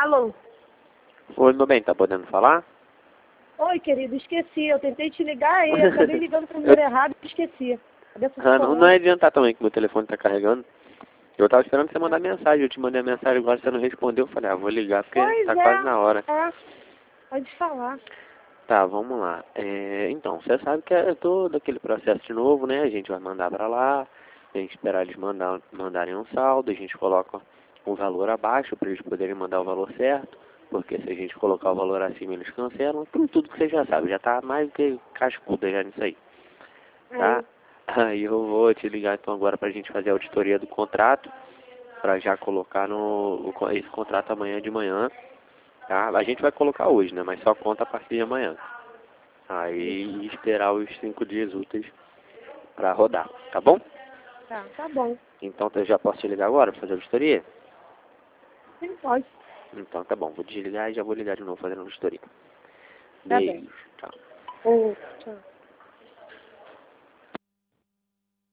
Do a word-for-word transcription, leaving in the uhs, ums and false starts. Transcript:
Alô? Oi, meu bem, tá podendo falar? Oi, querido, esqueci. Eu tentei te ligar e acabei ligando pro número errado e esqueci. Cadê essa Ah, não, falar? não é adiantar também que meu telefone tá carregando. Eu tava esperando você mandar mensagem, eu te mandei a mensagem agora, você não respondeu, eu falei, ah, vou ligar porque Pois tá é, quase na hora. é. Pode falar. Tá, vamos lá. É, então, você sabe que é todo aquele processo de novo, né? A gente vai mandar pra lá, a gente esperar eles mandar, mandarem um saldo, a gente coloca um valor abaixo para eles poderem mandar o valor certo, porque se a gente colocar o valor acima eles cancelam, tudo, tudo que você já sabe, já tá mais do que cascuda já nisso aí, É. tá? Aí eu vou te ligar então agora pra gente fazer a auditoria do contrato, pra já colocar no, o- esse contrato amanhã de manhã, tá? A gente vai colocar hoje, né? Mas só conta a partir de amanhã. Aí esperar os cinco dias úteis pra rodar, tá bom? Tá, tá bom. Então eu já posso te ligar agora pra fazer a auditoria? Sim, pode. Então tá bom, vou desligar e já vou ligar de novo fazendo a auditoria. Tá bem. Beijo, tchau. Ô, tchau.